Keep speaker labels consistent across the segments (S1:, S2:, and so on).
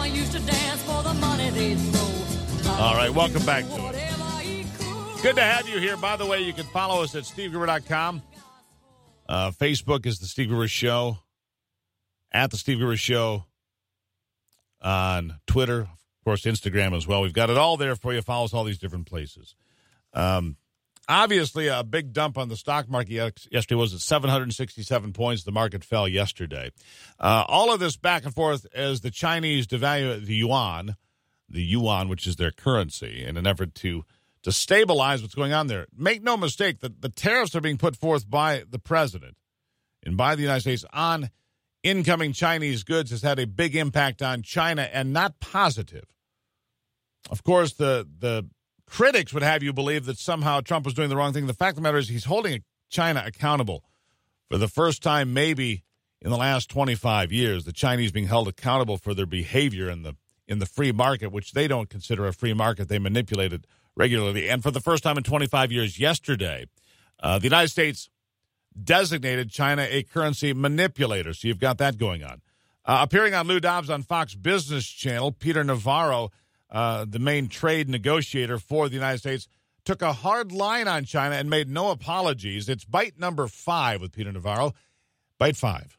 S1: used to dance for the money they'd throw.
S2: All right, welcome back to it. Good to have you here. By the way, you can follow us at SteveGruber.com. Facebook is The Steve Gruber Show. At The Steve Gruber Show on Twitter. Of course, Instagram as well. We've got it all there for you. Follow us all these different places. Obviously, a big dump on the stock market yesterday was at 767 points. The market fell yesterday. All of this back and forth as the Chinese devalue the yuan, which is their currency, in an effort to stabilize what's going on there. Make no mistake that the tariffs are being put forth by the president and by the United States on incoming Chinese goods has had a big impact on China and not positive. Of course, the critics would have you believe that somehow Trump was doing the wrong thing. The fact of the matter is he's holding China accountable for the first time maybe in the last 25 years, the Chinese being held accountable for their behavior in the free market, which they don't consider a free market. They manipulate it regularly. And for the first time in 25 years yesterday, the United States designated China a currency manipulator. So you've got that going on. Appearing on Lou Dobbs on Fox Business Channel, Peter Navarro, the main trade negotiator for the United States, took a hard line on China and made no apologies. It's bite number 5 with Peter Navarro. Bite 5.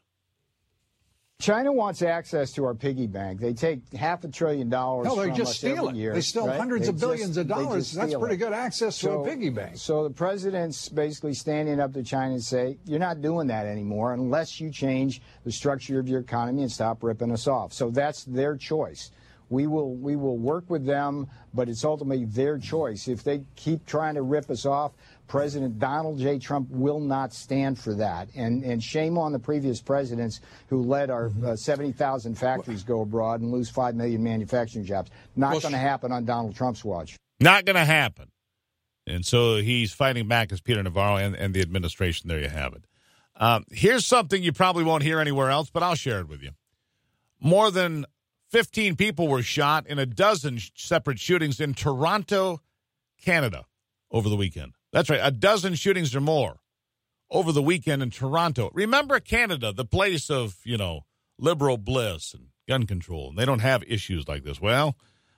S3: China wants access to our piggy bank. They take $500 billion
S4: No, they
S3: from
S4: just
S3: us
S4: steal
S3: every
S4: it.
S3: year.
S4: They steal hundreds of billions of dollars. That's pretty good access to a piggy bank.
S3: So the president's basically standing up to China and say, you're not doing that anymore unless you change the structure of your economy and stop ripping us off. So that's their choice. We will work with them, but it's ultimately their choice. If they keep trying to rip us off, President Donald J. Trump will not stand for that. And shame on the previous presidents who let our 70,000 factories go abroad and lose 5 million manufacturing jobs. Not going to happen on Donald Trump's watch.
S2: Not going to happen. And so he's fighting back as Peter Navarro and the administration. There you have it. Here's something you probably won't hear anywhere else, but I'll share it with you. More than 15 people were shot in a dozen separate shootings in Toronto, Canada, over the weekend. That's right, a dozen shootings or more over the weekend in Toronto. Remember Canada, the place of, liberal bliss and gun control. And they don't have issues like this. Well,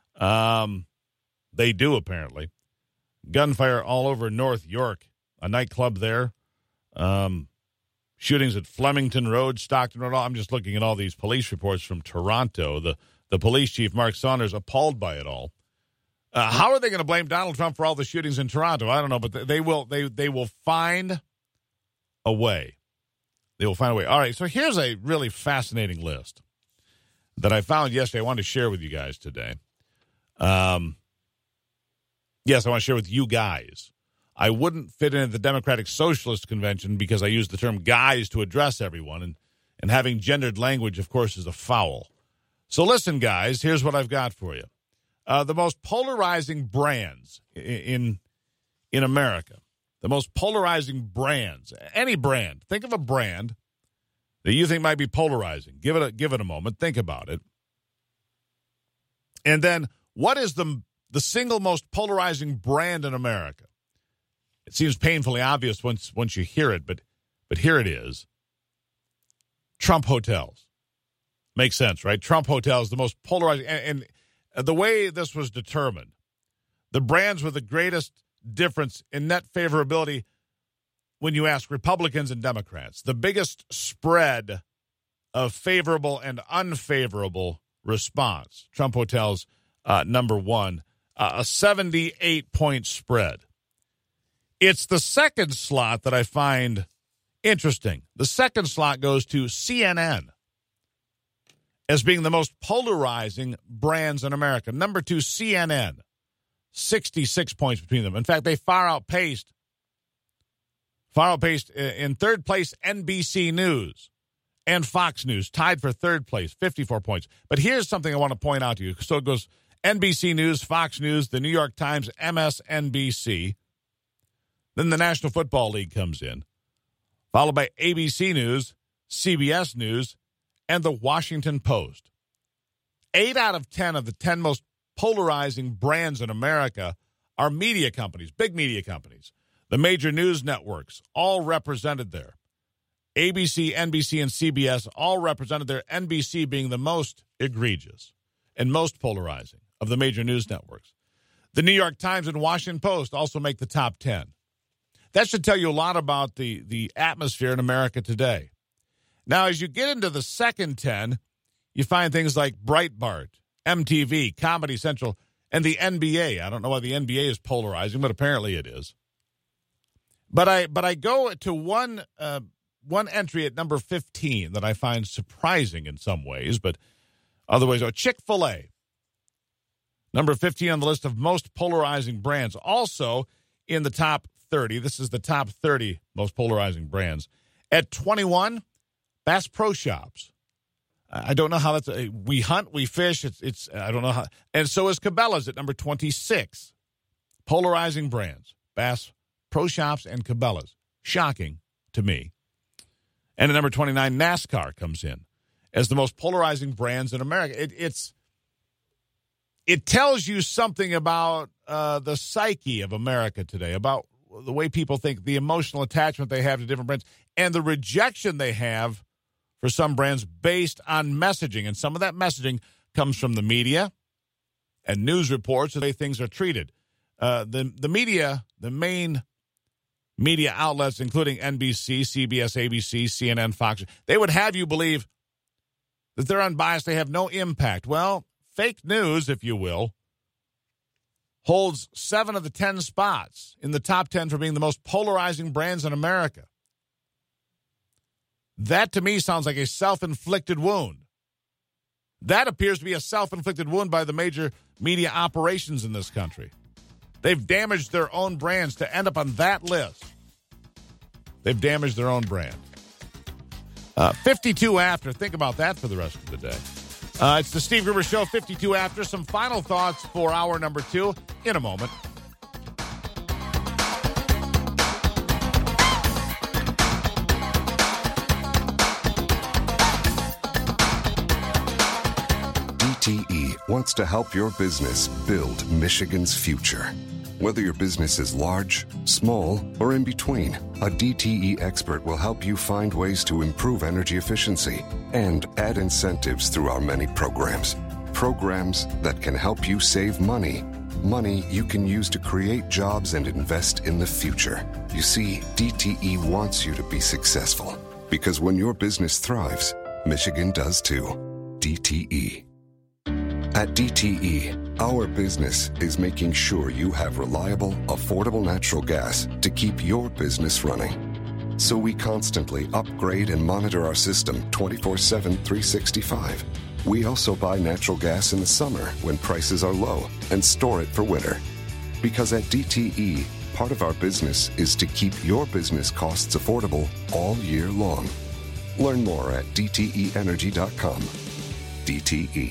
S2: they do, apparently. Gunfire all over North York, a nightclub there. Shootings at Flemington Road, Stockton Road. I'm just looking at all these police reports from Toronto. The police chief, Mark Saunders, appalled by it all. How are they going to blame Donald Trump for all the shootings in Toronto? I don't know, but they will find a way. They will find a way. All right, so here's a really fascinating list that I found yesterday. I wanted to share with you guys today. Yes, I want to share with you guys. I wouldn't fit into the Democratic Socialist Convention because I use the term guys to address everyone, and having gendered language, of course, is a foul. So listen, guys, here's what I've got for you. The most polarizing brands in America, the most polarizing brands, any brand. Think of a brand that you think might be polarizing. Give it a moment. Think about it. And then what is the single most polarizing brand in America? It seems painfully obvious once you hear it, but here it is. Trump Hotels. Makes sense, right? Trump Hotels, the most polarizing. And the way this was determined, the brands with the greatest difference in net favorability when you ask Republicans and Democrats, the biggest spread of favorable and unfavorable response. Trump Hotels, number one, a 78-point spread. It's the second slot that I find interesting. The second slot goes to CNN as being the most polarizing brands in America. Number 2, CNN, 66 points between them. In fact, they far outpaced in third place NBC News and Fox News, tied for third place, 54 points. But here's something I want to point out to you. So it goes NBC News, Fox News, the New York Times, MSNBC. Then the National Football League comes in, followed by ABC News, CBS News, and the Washington Post. 8 out of 10 of the 10 most polarizing brands in America are media companies, big media companies. The major news networks, all represented there. ABC, NBC, and CBS all represented there, NBC being the most egregious. and most polarizing of the major news networks. The New York Times and Washington Post also make the top 10. That should tell you a lot about the atmosphere in America today. Now, as you get into the second 10, you find things like Breitbart, MTV, Comedy Central, and the NBA. I don't know why the NBA is polarizing, but apparently it is. But I go to one entry at number 15 that I find surprising in some ways, but other ways. Chick-fil-A, number 15 on the list of most polarizing brands. Also in the top 30. This is the top 30 most polarizing brands. At 21, Bass Pro Shops. I don't know how that's. We hunt, we fish. It's. I don't know how. And so is Cabela's at number 26. Polarizing brands: Bass Pro Shops and Cabela's. Shocking to me. And at number 29, NASCAR comes in as the most polarizing brands in America. It tells you something about the psyche of America today, about the way people think, the emotional attachment they have to different brands, and the rejection they have for some brands based on messaging. And some of that messaging comes from the media and news reports of the way things are treated. The media, the main media outlets, including NBC, CBS, ABC, CNN, Fox, they would have you believe that they're unbiased, they have no impact. Well, fake news, if you will, holds 7 of the 10 spots in the top 10 for being the most polarizing brands in America. That, to me, sounds like a self-inflicted wound. That appears to be a self-inflicted wound by the major media operations in this country. They've damaged their own brands to end up on that list. They've damaged their own brand. 52 after. Think about that for the rest of the day. It's the Steve Gruber Show, 52 after. Some final thoughts for hour number 2 in a moment.
S5: DTE wants to help your business build Michigan's future. Whether your business is large, small, or in between, a DTE expert will help you find ways to improve energy efficiency and add incentives through our many programs. Programs that can help you save money. Money you can use to create jobs and invest in the future. You see, DTE wants you to be successful because when your business thrives, Michigan does too. DTE. At DTE, our business is making sure you have reliable, affordable natural gas to keep your business running. So we constantly upgrade and monitor our system 24/7, 365. We also buy natural gas in the summer when prices are low and store it for winter. Because at DTE, part of our business is to keep your business costs affordable all year long. Learn more at dteenergy.com. DTE.